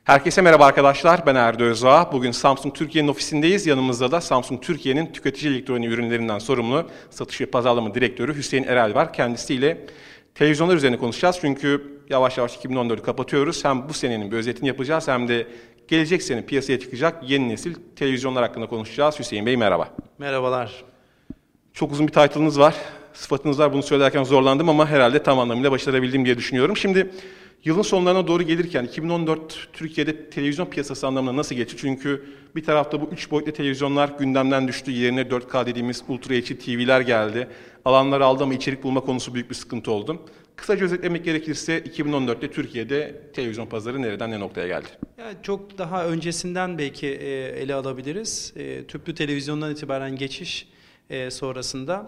Herkese merhaba arkadaşlar, ben Erdo Özağ. Bugün Samsung Türkiye'nin ofisindeyiz. Yanımızda da Samsung Türkiye'nin tüketici elektronik ürünlerinden sorumlu satış ve pazarlama direktörü Hüseyin Erel var. Kendisiyle televizyonlar üzerine konuşacağız. Çünkü yavaş yavaş 2014'ü kapatıyoruz. Hem bu senenin bir özetini yapacağız hem de gelecek sene piyasaya çıkacak yeni nesil televizyonlar hakkında konuşacağız. Hüseyin Bey merhaba. Merhabalar. Çok uzun bir title'ınız var, sıfatınız var. Bunu söylerken zorlandım ama herhalde tam anlamıyla başarabildim diye düşünüyorum. Şimdi yılın sonlarına doğru gelirken 2014 Türkiye'de televizyon piyasası anlamında nasıl geçti? Çünkü bir tarafta bu 3 boyutlu televizyonlar gündemden düştü. Yerine 4K dediğimiz Ultra HD TV'ler geldi. Alanlar aldı ama içerik bulma konusu büyük bir sıkıntı oldu. Kısaca özetlemek gerekirse 2014'te Türkiye'de televizyon pazarı nereden ne noktaya geldi? Yani çok daha öncesinden belki ele alabiliriz. Tüplü televizyondan itibaren geçiş sonrasında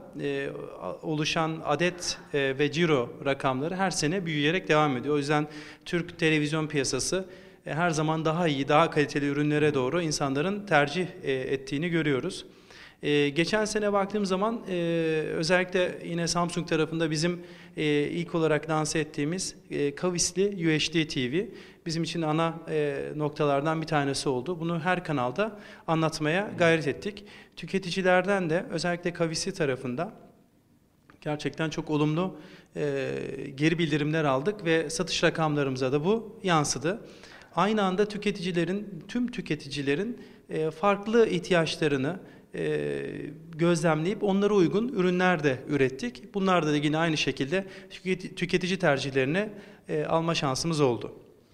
oluşan adet ve ciro rakamları her sene büyüyerek devam ediyor. O yüzden Türk televizyon piyasası her zaman daha iyi, daha kaliteli ürünlere doğru insanların tercih ettiğini görüyoruz. Geçen sene baktığım zaman özellikle yine Samsung tarafında bizim ilk olarak lanse ettiğimiz kavisli UHD TV bizim için ana noktalardan bir tanesi oldu. Bunu her kanalda anlatmaya gayret ettik. Tüketicilerden de özellikle kavisli tarafında gerçekten çok olumlu geri bildirimler aldık ve satış rakamlarımıza da bu yansıdı. Aynı anda tüm tüketicilerin farklı ihtiyaçlarını gözlemleyip onlara uygun ürünler de ürettik. Bunlar da yine aynı şekilde tüketici tercihlerini alma şansımız oldu.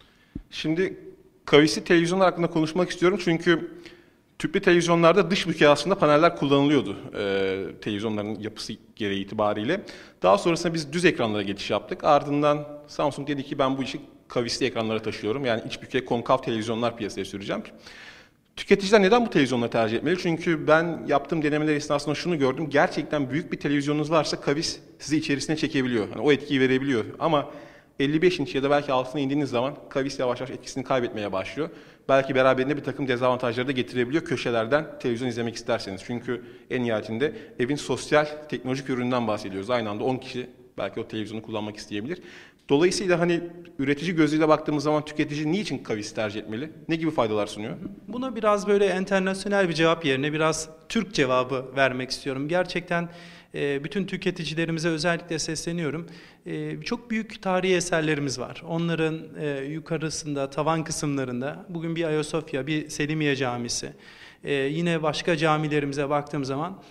Şimdi kavisli televizyonlar hakkında konuşmak istiyorum çünkü tüplü televizyonlarda dış bükey aslında paneller kullanılıyordu televizyonların yapısı gereği itibariyle. Daha sonrasında biz düz ekranlara geçiş yaptık. Ardından Samsung dedi ki ben bu işi kavisli ekranlara taşıyorum. Yani iç bükey konkav televizyonlar piyasaya süreceğim. Tüketiciler neden bu televizyonları tercih etmeli? Çünkü ben yaptığım denemeler esnasında şunu gördüm. Gerçekten büyük bir televizyonunuz varsa kavis sizi içerisine çekebiliyor. Yani o etkiyi verebiliyor. Ama 55 inç ya da belki altına indiğiniz zaman kavis yavaş yavaş etkisini kaybetmeye başlıyor. Belki beraberinde bir takım dezavantajları da getirebiliyor köşelerden televizyon izlemek isterseniz. Çünkü en nihayetinde evin sosyal teknolojik ürününden bahsediyoruz. Aynı anda 10 kişi belki o televizyonu kullanmak isteyebilir. Dolayısıyla hani üretici gözüyle baktığımız zaman tüketici niçin kavis tercih etmeli? Ne gibi faydalar sunuyor? Buna biraz böyle internasyonel bir cevap yerine biraz Türk cevabı vermek istiyorum. Gerçekten bütün tüketicilerimize özellikle sesleniyorum. Çok büyük tarihi eserlerimiz var. Onların yukarısında, tavan kısımlarında bugün bir Ayasofya, bir Selimiye Camisi, yine başka camilerimize baktığım zaman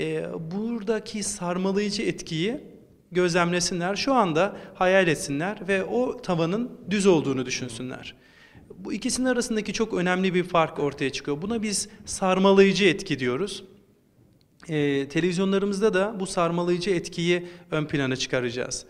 buradaki sarmalayıcı etkiyi gözlemlesinler. Şu anda hayal etsinler ve o tavanın düz olduğunu düşünsünler. Bu ikisinin arasındaki çok önemli bir fark ortaya çıkıyor. Buna biz sarmalayıcı etki diyoruz. Televizyonlarımızda da bu sarmalayıcı etkiyi ön plana çıkaracağız.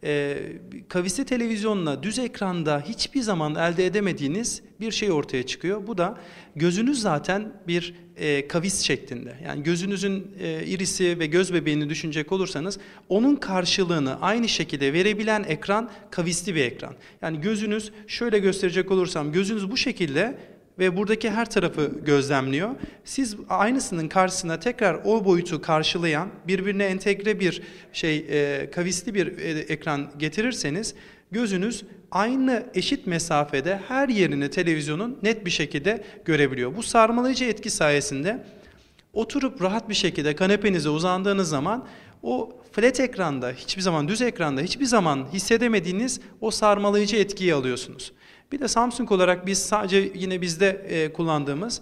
Kavisli televizyonla düz ekranda hiçbir zaman elde edemediğiniz bir şey ortaya çıkıyor. Bu da gözünüz zaten bir kavis şeklinde. Yani gözünüzün irisi ve göz bebeğini düşünecek olursanız onun karşılığını aynı şekilde verebilen ekran kavisli bir ekran. Yani gözünüz şöyle gösterecek olursam gözünüz bu şekilde ve buradaki her tarafı gözlemliyor. Siz aynısının karşısına tekrar o boyutu karşılayan, birbirine entegre bir kavisli bir ekran getirirseniz gözünüz aynı eşit mesafede her yerini televizyonun net bir şekilde görebiliyor. Bu sarmalayıcı etki sayesinde oturup rahat bir şekilde kanepenize uzandığınız zaman o flat ekranda, hiçbir zaman düz ekranda hiçbir zaman hissedemediğiniz o sarmalayıcı etkiyi alıyorsunuz. Bir de Samsung olarak biz sadece yine bizde kullandığımız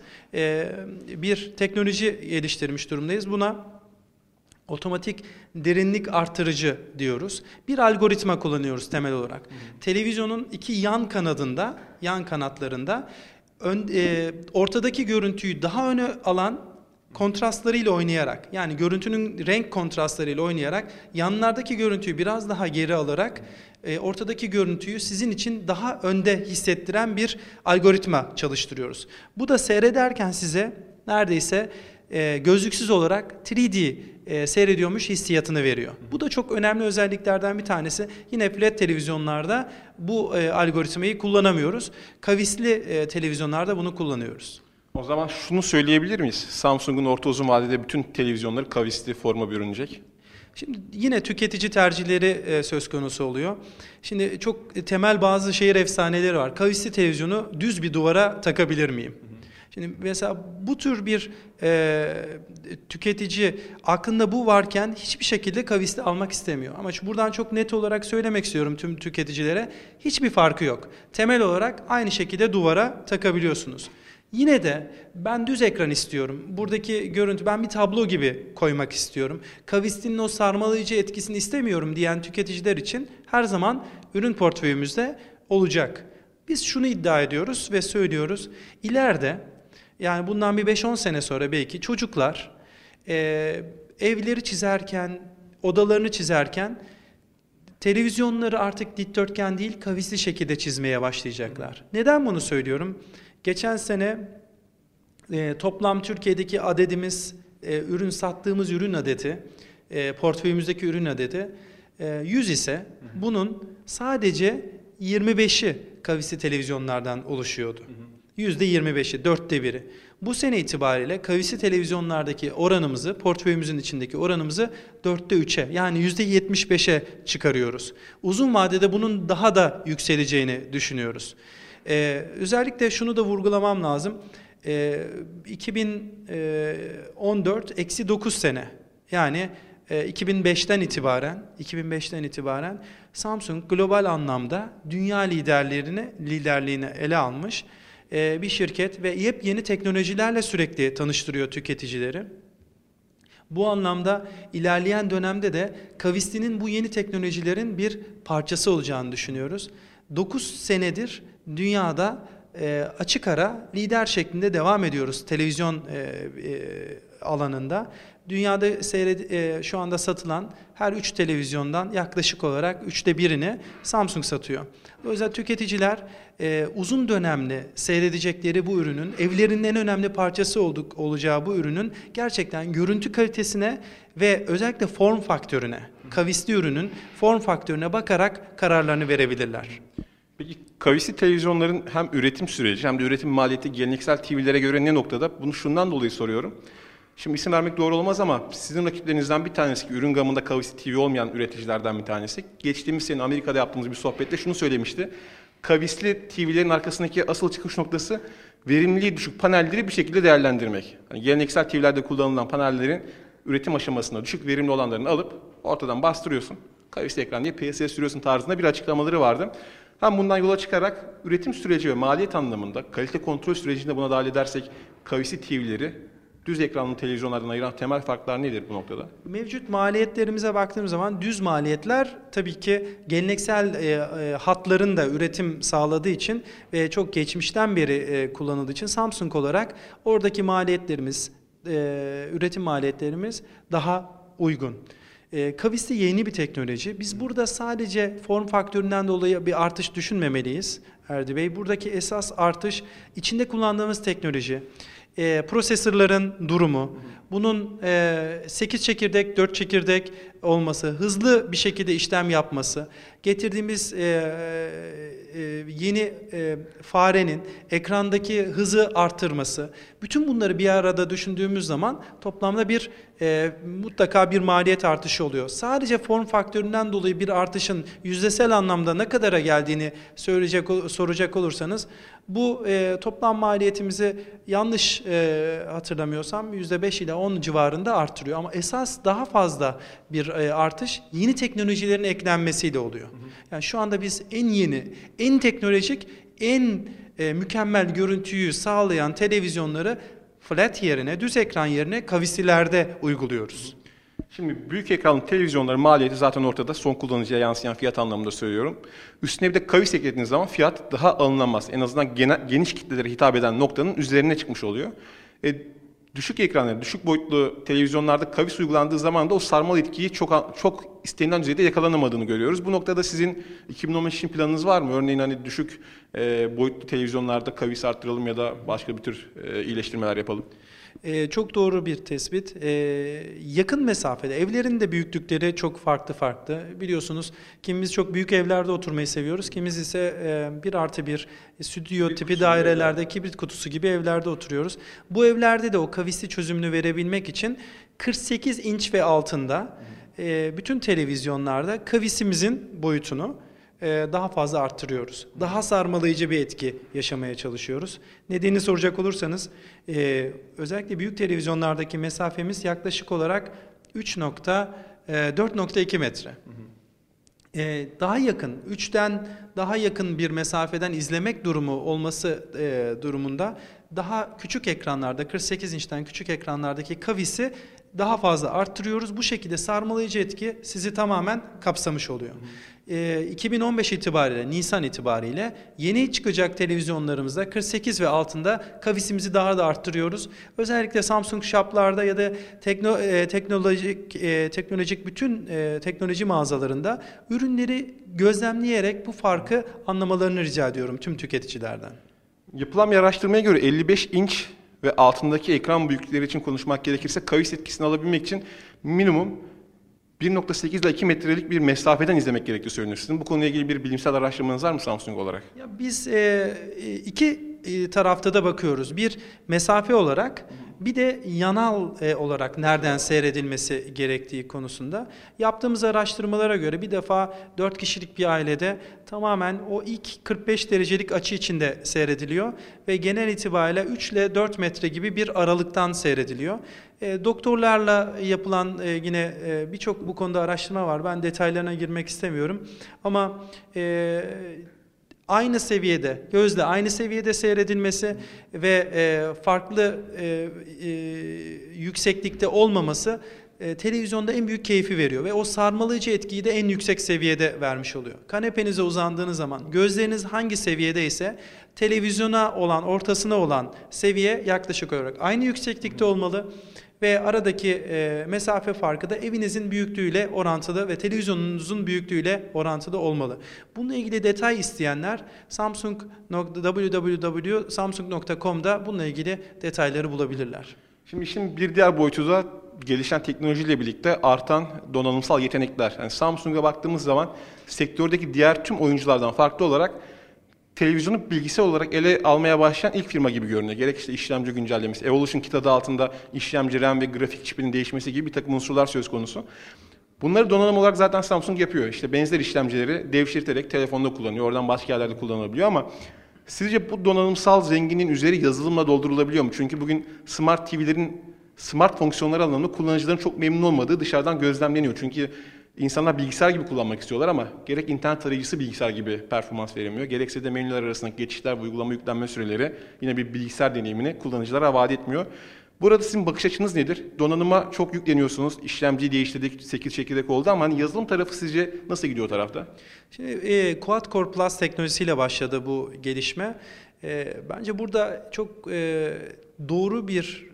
bir teknoloji geliştirmiş durumdayız. Buna otomatik derinlik artırıcı diyoruz. Bir algoritma kullanıyoruz temel olarak. Televizyonun iki yan kanatlarında ortadaki görüntüyü daha öne alan kontrastlarıyla oynayarak, yani görüntünün renk kontrastlarıyla oynayarak yanlardaki görüntüyü biraz daha geri alarak ortadaki görüntüyü sizin için daha önde hissettiren bir algoritma çalıştırıyoruz. Bu da seyrederken size neredeyse gözlüksüz olarak 3D seyrediyormuş hissiyatını veriyor. Bu da çok önemli özelliklerden bir tanesi. Yine flat televizyonlarda bu algoritmayı kullanamıyoruz. Kavisli televizyonlarda bunu kullanıyoruz. O zaman şunu söyleyebilir miyiz? Samsung'un orta uzun vadede bütün televizyonları kavisli forma bürünecek. Şimdi yine tüketici tercihleri söz konusu oluyor. Şimdi çok temel bazı şehir efsaneleri var. Kavisli televizyonu düz bir duvara takabilir miyim? Şimdi mesela bu tür bir tüketici aklında bu varken hiçbir şekilde kavisli almak istemiyor. Ama buradan çok net olarak söylemek istiyorum tüm tüketicilere. Hiçbir farkı yok. Temel olarak aynı şekilde duvara takabiliyorsunuz. Yine de ben düz ekran istiyorum. Buradaki görüntü ben bir tablo gibi koymak istiyorum. Kavislinin o sarmalayıcı etkisini istemiyorum diyen tüketiciler için her zaman ürün portföyümüzde olacak. Biz şunu iddia ediyoruz ve söylüyoruz. İleride yani bundan bir 5-10 sene sonra belki çocuklar evleri çizerken, odalarını çizerken televizyonları artık dikdörtgen değil kavisli şekilde çizmeye başlayacaklar. Neden bunu söylüyorum? Geçen sene toplam Türkiye'deki adedimiz, sattığımız ürün adedi, portföyümüzdeki ürün adedi 100 ise bunun sadece 25'i kavisli televizyonlardan oluşuyordu. %25'i, 1/4'ü. Bu sene itibariyle kavisli televizyonlardaki oranımızı, portföyümüzün içindeki oranımızı 3'e yani %75'e çıkarıyoruz. Uzun vadede bunun daha da yükseleceğini düşünüyoruz. Özellikle şunu da vurgulamam lazım. 2014 -9 sene yani 2005'ten itibaren Samsung global anlamda dünya liderliğini ele almış bir şirket ve yepyeni teknolojilerle sürekli tanıştırıyor tüketicileri. Bu anlamda ilerleyen dönemde de kavislinin bu yeni teknolojilerin bir parçası olacağını düşünüyoruz. 9 senedir dünyada açık ara lider şeklinde devam ediyoruz televizyon alanında. Dünyada şu anda satılan her 3 televizyondan yaklaşık olarak 1/3'ini Samsung satıyor. O yüzden tüketiciler uzun dönemli seyredecekleri bu ürünün, evlerinin en önemli parçası olacağı bu ürünün gerçekten görüntü kalitesine ve özellikle form faktörüne, kavisli ürünün form faktörüne bakarak kararlarını verebilirler. Peki kavisli televizyonların hem üretim süreci hem de üretim maliyeti geleneksel TV'lere göre ne noktada? Bunu şundan dolayı soruyorum. Şimdi isim vermek doğru olmaz ama sizin rakiplerinizden bir tanesi ki ürün gamında kavisli TV olmayan üreticilerden bir tanesi. Geçtiğimiz sene Amerika'da yaptığımız bir sohbette şunu söylemişti. Kavisli TV'lerin arkasındaki asıl çıkış noktası verimliliği düşük panelleri bir şekilde değerlendirmek. Yani geleneksel TV'lerde kullanılan panellerin üretim aşamasında düşük verimli olanlarını alıp ortadan bastırıyorsun. Kavisli ekran diye piyasaya sürüyorsun tarzında bir açıklamaları vardı. Hem bundan yola çıkarak üretim süreci ve maliyet anlamında kalite kontrol sürecinde buna dahil edersek kavisli TV'leri düz ekranlı televizyonlardan ayıran temel farklar nedir bu noktada? Mevcut maliyetlerimize baktığımız zaman düz maliyetler tabii ki geleneksel hatların da üretim sağladığı için ve çok geçmişten beri kullanıldığı için Samsung olarak oradaki maliyetlerimiz, üretim maliyetlerimiz daha uygun. Kavisli yeni bir teknoloji. Biz burada sadece form faktöründen dolayı bir artış düşünmemeliyiz Erdi Bey. Buradaki esas artış içinde kullandığımız teknoloji. Prosesörlerin durumu, bunun 8 çekirdek, 4 çekirdek olması, hızlı bir şekilde işlem yapması, getirdiğimiz yeni farenin ekrandaki hızı artırması, bütün bunları bir arada düşündüğümüz zaman toplamda mutlaka bir maliyet artışı oluyor. Sadece form faktöründen dolayı bir artışın yüzdesel anlamda ne kadara geldiğini soracak olursanız, bu toplam maliyetimizi yanlış hatırlamıyorsam %5 ile 10 civarında artırıyor. Ama esas daha fazla bir artış yeni teknolojilerin eklenmesiyle oluyor. Yani şu anda biz en yeni, en teknolojik, en mükemmel görüntüyü sağlayan televizyonları flat yerine, düz ekran yerine kavislilerde uyguluyoruz. Şimdi büyük ekranlı televizyonların maliyeti zaten ortada. Son kullanıcıya yansıyan fiyat anlamında söylüyorum. Üstüne bir de kavis eklediğiniz zaman fiyat daha alınamaz. En azından geniş kitlelere hitap eden noktanın üzerine çıkmış oluyor. Düşük ekranlı, düşük boyutlu televizyonlarda kavis uygulandığı zaman da o sarmal etkiyi çok istenilen düzeyde yakalanamadığını görüyoruz. Bu noktada sizin 2015 için planınız var mı? Örneğin hani düşük boyutlu televizyonlarda kavis arttıralım ya da başka bir tür iyileştirmeler yapalım. Çok doğru bir tespit. Yakın mesafede, evlerin de büyüklükleri çok farklı. Biliyorsunuz kimimiz çok büyük evlerde oturmayı seviyoruz. Kimimiz ise 1+1 stüdyo tipi dairelerde, kibrit kutusu gibi evlerde oturuyoruz. Bu evlerde de o kavisli çözümünü verebilmek için 48 inç ve altında bütün televizyonlarda kavisimizin boyutunu daha fazla arttırıyoruz. Daha sarmalayıcı bir etki yaşamaya çalışıyoruz. Nedenini soracak olursanız özellikle büyük televizyonlardaki mesafemiz yaklaşık olarak 4.2 metre. Daha yakın, 3'ten daha yakın bir mesafeden izlemek durumu olması durumunda daha küçük ekranlarda, 48 inçten küçük ekranlardaki kavisi daha fazla arttırıyoruz. Bu şekilde sarmalayıcı etki sizi tamamen kapsamış oluyor. 2015 itibariyle, Nisan itibariyle yeni çıkacak televizyonlarımızda 48 ve altında kavisimizi daha da arttırıyoruz. Özellikle Samsung shoplarda ya da teknolojik bütün teknoloji mağazalarında ürünleri gözlemleyerek bu farkı anlamalarını rica ediyorum tüm tüketicilerden. Yapılan bir araştırmaya göre 55 inç ve altındaki ekran büyüklükleri için konuşmak gerekirse kavis etkisini alabilmek için minimum 1.8 ile 2 metrelik bir mesafeden izlemek gerektiği söyleniyor. Sizin bu konuyla ilgili bir bilimsel araştırmanız var mı Samsung olarak? Ya biz iki tarafta da bakıyoruz. Bir mesafe olarak, bir de yanal olarak nereden seyredilmesi gerektiği konusunda. Yaptığımız araştırmalara göre bir defa 4 kişilik bir ailede tamamen o ilk 45 derecelik açı içinde seyrediliyor ve genel itibariyle 3 ile 4 metre gibi bir aralıktan seyrediliyor. Doktorlarla yapılan yine birçok bu konuda araştırma var. Ben detaylarına girmek istemiyorum. Ama aynı seviyede, gözle aynı seviyede seyredilmesi ve farklı yükseklikte olmaması televizyonda en büyük keyfi veriyor ve o sarmalayıcı etkiyi de en yüksek seviyede vermiş oluyor. Kanepenize uzandığınız zaman gözleriniz hangi seviyedeyse televizyona olan, ortasına olan seviye yaklaşık olarak aynı yükseklikte olmalı. Ve aradaki mesafe farkı da evinizin büyüklüğüyle orantılı ve televizyonunuzun büyüklüğüyle orantılı olmalı. Bununla ilgili detay isteyenler www.samsung.com'da bununla ilgili detayları bulabilirler. Şimdi işin bir diğer boyutu da gelişen teknolojiyle birlikte artan donanımsal yetenekler. Yani Samsung'a baktığımız zaman sektördeki diğer tüm oyunculardan farklı olarak televizyonu bilgisayar olarak ele almaya başlayan ilk firma gibi görünüyor. Gerek işte işlemci güncellemesi, Evolution Kit adı altında işlemci, RAM ve grafik çipinin değişmesi gibi bir takım unsurlar söz konusu. Bunları donanım olarak zaten Samsung yapıyor. İşte benzer işlemcileri devşirterek telefonda kullanıyor. Oradan başka yerlerde kullanılabiliyor ama sizce bu donanımsal zenginliğin üzeri yazılımla doldurulabiliyor mu? Çünkü bugün Smart TV'lerin smart fonksiyonları alanında kullanıcıların çok memnun olmadığı dışarıdan gözlemleniyor. Çünkü İnsanlar bilgisayar gibi kullanmak istiyorlar ama gerek internet tarayıcısı bilgisayar gibi performans veremiyor. Gerekse de menüler arasındaki geçişler ve uygulama yüklenme süreleri yine bir bilgisayar deneyimini kullanıcılara vaat etmiyor. Burada sizin bakış açınız nedir? Donanıma çok yükleniyorsunuz. İşlemciyi değiştirdik, 8 çekirdek oldu ama hani yazılım tarafı sizce nasıl gidiyor o tarafta? Şimdi Quad Core Plus teknolojisiyle başladı bu gelişme. Bence burada çok doğru bir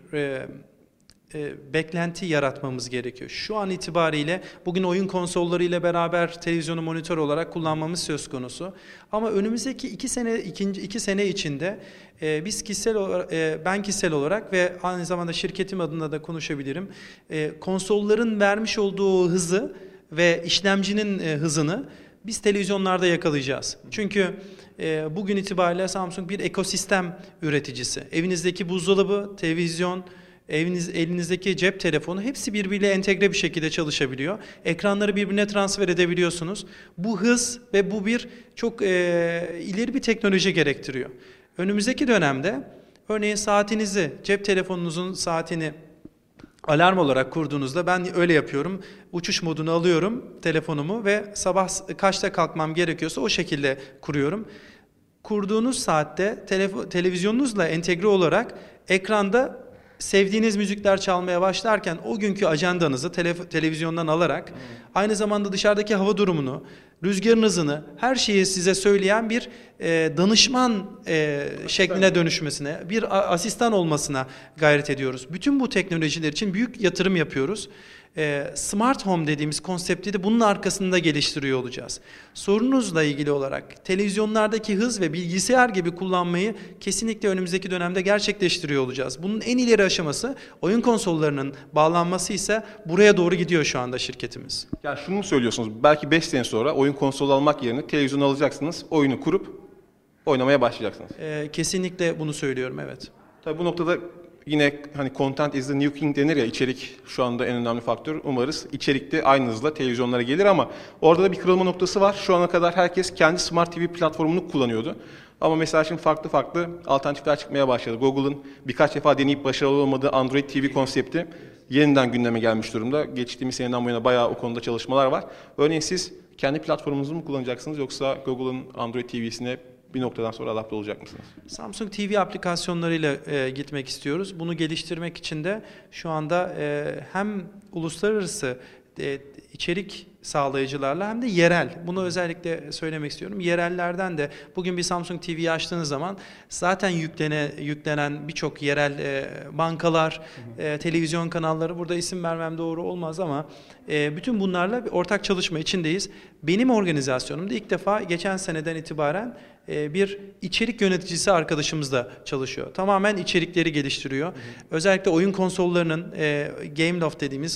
beklenti yaratmamız gerekiyor. Şu an itibariyle bugün oyun konsolları ile beraber televizyonu monitör olarak kullanmamız söz konusu. Ama önümüzdeki 2 sene içinde biz ben kişisel olarak ve aynı zamanda şirketim adına da konuşabilirim. Konsolların vermiş olduğu hızı ve işlemcinin hızını biz televizyonlarda yakalayacağız. Çünkü bugün itibariyle Samsung bir ekosistem üreticisi. Evinizdeki buzdolabı, televizyon, elinizdeki cep telefonu hepsi birbiriyle entegre bir şekilde çalışabiliyor. Ekranları birbirine transfer edebiliyorsunuz. Bu hız ve bu bir çok ileri bir teknoloji gerektiriyor. Önümüzdeki dönemde örneğin saatinizi, cep telefonunuzun saatini alarm olarak kurduğunuzda ben öyle yapıyorum. Uçuş modunu alıyorum telefonumu ve sabah kaçta kalkmam gerekiyorsa o şekilde kuruyorum. Kurduğunuz saatte televizyonunuzla entegre olarak ekranda sevdiğiniz müzikler çalmaya başlarken o günkü ajandanızı televizyondan alarak aynı zamanda dışarıdaki hava durumunu, rüzgarın hızını her şeyi size söyleyen bir danışman şekline dönüşmesine, bir asistan olmasına gayret ediyoruz. Bütün bu teknolojiler için büyük yatırım yapıyoruz. Smart Home dediğimiz konsepti de bunun arkasında geliştiriyor olacağız. Sorunuzla ilgili olarak televizyonlardaki hız ve bilgisayar gibi kullanmayı kesinlikle önümüzdeki dönemde gerçekleştiriyor olacağız. Bunun en ileri aşaması oyun konsollarının bağlanması ise buraya doğru gidiyor şu anda şirketimiz. Yani şunu mu söylüyorsunuz? Belki 5 sene sonra oyun konsolu almak yerine televizyon alacaksınız, oyunu kurup oynamaya başlayacaksınız. Kesinlikle bunu söylüyorum, evet. Tabii bu noktada yine hani content is the new king denir ya, içerik şu anda en önemli faktör. Umarız içerik de aynı hızla televizyonlara gelir ama orada da bir kırılma noktası var. Şu ana kadar herkes kendi Smart TV platformunu kullanıyordu. Ama mesela şimdi farklı alternatifler çıkmaya başladı. Google'ın birkaç defa deneyip başarılı olmadığı Android TV konsepti yeniden gündeme gelmiş durumda. Geçtiğimiz seneden bu yana bayağı o konuda çalışmalar var. Örneğin siz kendi platformunuzu mu kullanacaksınız yoksa Google'ın Android TV'sine bir noktadan sonra adapte olacak mısınız? Samsung TV aplikasyonlarıyla gitmek istiyoruz. Bunu geliştirmek için de şu anda hem uluslararası içerik sağlayıcılarla hem de yerel. Bunu özellikle söylemek istiyorum. Yerellerden de bugün bir Samsung TV'yi açtığınız zaman zaten yüklenen birçok yerel bankalar, televizyon kanalları, burada isim vermem doğru olmaz ama bütün bunlarla bir ortak çalışma içindeyiz. Benim organizasyonumda ilk defa geçen seneden itibaren bir içerik yöneticisi arkadaşımız da çalışıyor. Tamamen içerikleri geliştiriyor. Özellikle oyun konsollarının Gameloft dediğimiz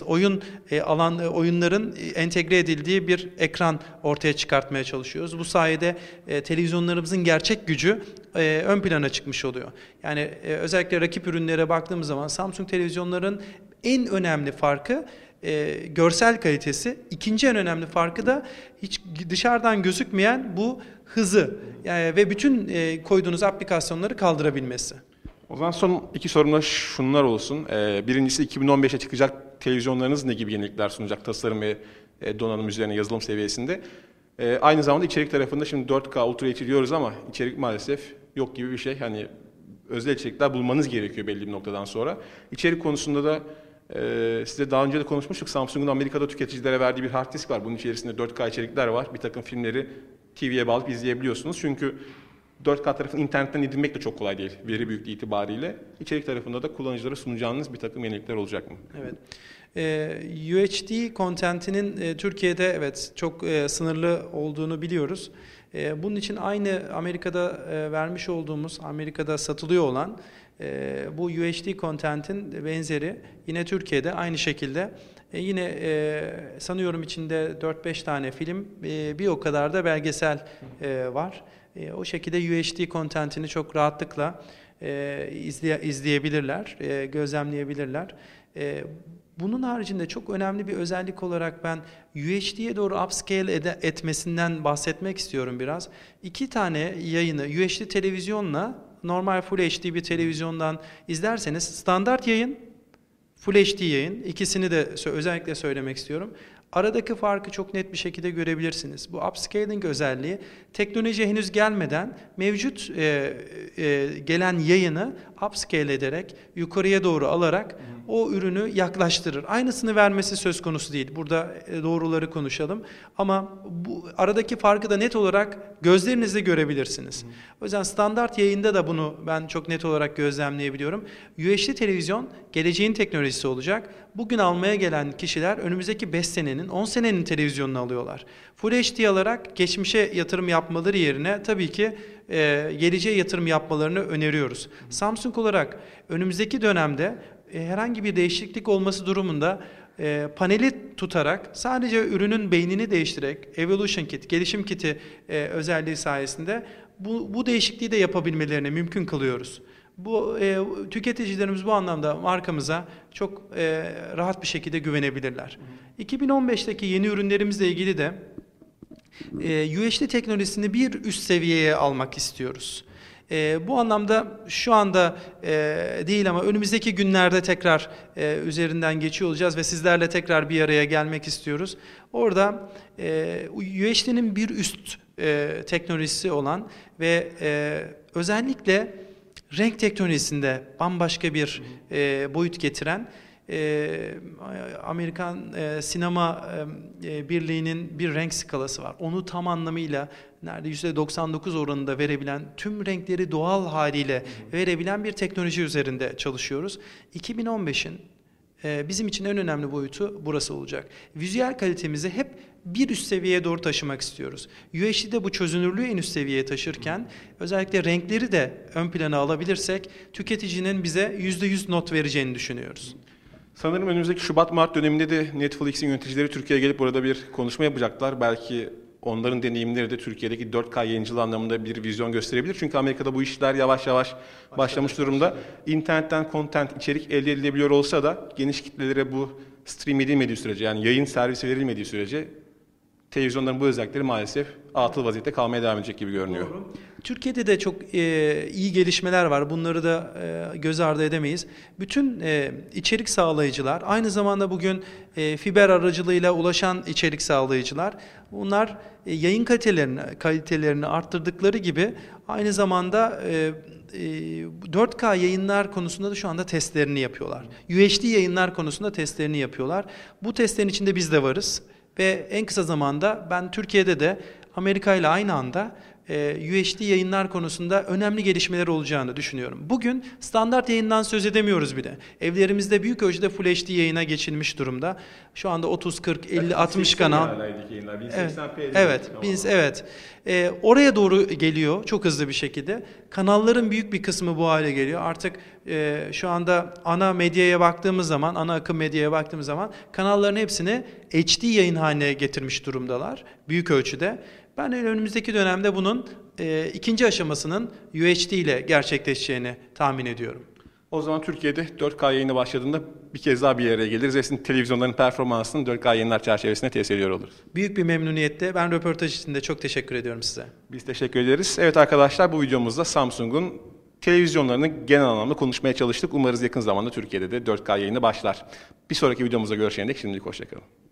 oyunların entegre edildiği bir ekran ortaya çıkartmaya çalışıyoruz. Bu sayede televizyonlarımızın gerçek gücü ön plana çıkmış oluyor. Yani özellikle rakip ürünlere baktığımız zaman Samsung televizyonların en önemli farkı görsel kalitesi. İkinci en önemli farkı da hiç dışarıdan gözükmeyen bu hızı ve bütün koyduğunuz aplikasyonları kaldırabilmesi. O zaman son iki sorum da şunlar olsun. Birincisi 2015'e çıkacak televizyonlarınız ne gibi yenilikler sunacak tasarım ve donanım üzerine yazılım seviyesinde? Aynı zamanda içerik tarafında şimdi 4K Ultra HD diyoruz ama içerik maalesef yok gibi bir şey. Hani özel içerikler bulmanız gerekiyor belli bir noktadan sonra. İçerik konusunda da size daha önce de konuşmuştuk. Samsung'un Amerika'da tüketicilere verdiği bir hard disk var. Bunun içerisinde 4K içerikler var. Bir takım filmleri TV'ye bağlayıp izleyebiliyorsunuz. Çünkü 4K tarafını internetten indirmek de çok kolay değil. Veri büyüklüğü itibariyle. İçerik tarafında da kullanıcılara sunacağınız bir takım yenilikler olacak mı? Evet. UHD content'inin Türkiye'de evet çok sınırlı olduğunu biliyoruz. Bunun için aynı Amerika'da vermiş olduğumuz, Amerika'da satılıyor olan bu UHD content'in benzeri yine Türkiye'de aynı şekilde yine sanıyorum içinde 4-5 tane film, bir o kadar da belgesel var. O şekilde UHD content'ini çok rahatlıkla izleyebilirler, gözlemleyebilirler. Bunun haricinde çok önemli bir özellik olarak ben UHD'ye doğru upscale etmesinden bahsetmek istiyorum biraz. 2 tane yayını UHD televizyonla normal Full HD bir televizyondan izlerseniz standart yayın, Full HD yayın, ikisini de özellikle söylemek istiyorum. Aradaki farkı çok net bir şekilde görebilirsiniz. Bu upscaling özelliği teknoloji henüz gelmeden mevcut gelen yayını upscale ederek yukarıya doğru alarak o ürünü yaklaştırır. Aynısını vermesi söz konusu değil. Burada doğruları konuşalım. Ama bu aradaki farkı da net olarak gözlerinizle görebilirsiniz. O yüzden standart yayında da bunu ben çok net olarak gözlemleyebiliyorum. UHD televizyon geleceğin teknolojisi olacak. Bugün almaya gelen kişiler önümüzdeki 5 senenin, 10 senenin televizyonunu alıyorlar. Full HD alarak geçmişe yatırım yapmaları yerine tabii ki geleceğe yatırım yapmalarını öneriyoruz. Samsung olarak önümüzdeki dönemde herhangi bir değişiklik olması durumunda paneli tutarak sadece ürünün beynini değiştirerek Evolution Kit, gelişim kiti özelliği sayesinde bu değişikliği de yapabilmelerini mümkün kılıyoruz. Bu tüketicilerimiz bu anlamda markamıza çok rahat bir şekilde güvenebilirler. 2015'teki yeni ürünlerimizle ilgili de UHD teknolojisini bir üst seviyeye almak istiyoruz. Bu anlamda şu anda değil ama önümüzdeki günlerde tekrar üzerinden geçiyor olacağız ve sizlerle tekrar bir araya gelmek istiyoruz. Orada UHD'nin bir üst teknolojisi olan ve özellikle renk teknolojisinde bambaşka bir boyut getiren Amerikan Sinema Birliği'nin bir renk skalası var. Onu tam anlamıyla neredeyse %99 oranında verebilen, tüm renkleri doğal haliyle verebilen bir teknoloji üzerinde çalışıyoruz. 2015'in bizim için en önemli boyutu burası olacak. Vizüel kalitemizi hep bir üst seviyeye doğru taşımak istiyoruz. UHD'de bu çözünürlüğü en üst seviyeye taşırken özellikle renkleri de ön plana alabilirsek tüketicinin bize %100 not vereceğini düşünüyoruz. Sanırım önümüzdeki Şubat-Mart döneminde de Netflix'in yöneticileri Türkiye'ye gelip burada bir konuşma yapacaklar. Belki onların deneyimleri de Türkiye'deki 4K yayıncılığı anlamında bir vizyon gösterebilir. Çünkü Amerika'da bu işler yavaş yavaş başlamış durumda. İnternetten content, içerik elde edilebiliyor olsa da geniş kitlelere bu stream edilmediği sürece, yani yayın servisi verilmediği sürece televizyonların bu özellikleri maalesef atıl vaziyette kalmaya devam edecek gibi görünüyor. Doğru. Türkiye'de de çok iyi gelişmeler var. Bunları da göz ardı edemeyiz. Bütün içerik sağlayıcılar, aynı zamanda bugün fiber aracılığıyla ulaşan içerik sağlayıcılar, bunlar yayın kalitelerini arttırdıkları gibi aynı zamanda 4K yayınlar konusunda da şu anda testlerini yapıyorlar. UHD yayınlar konusunda testlerini yapıyorlar. Bu testlerin içinde biz de varız. Ve en kısa zamanda ben Türkiye'de de Amerika ile aynı anda UHD yayınlar konusunda önemli gelişmeler olacağını düşünüyorum. Bugün standart yayından söz edemiyoruz bile. Evlerimizde büyük ölçüde Full HD yayına geçilmiş durumda. Şu anda 30, 40, 50, 60 kanal. Evet, evet. Oraya doğru geliyor çok hızlı bir şekilde. Kanalların büyük bir kısmı bu hale geliyor. Artık şu anda ana medyaya baktığımız zaman, ana akım medyaya baktığımız zaman kanalların hepsini HD yayın haline getirmiş durumdalar büyük ölçüde. Ben önümüzdeki dönemde bunun ikinci aşamasının UHD ile gerçekleşeceğini tahmin ediyorum. O zaman Türkiye'de 4K yayını başladığında bir kez daha bir araya geliriz ve sizin televizyonların performansını 4K yayınlar çerçevesinde test ediyor oluruz. Büyük bir memnuniyetle. Ben röportaj için de çok teşekkür ediyorum size. Biz teşekkür ederiz. Evet arkadaşlar, bu videomuzda Samsung'un televizyonlarını genel anlamda konuşmaya çalıştık. Umarız yakın zamanda Türkiye'de de 4K yayını başlar. Bir sonraki videomuzda görüşene dek şimdilik hoşçakalın.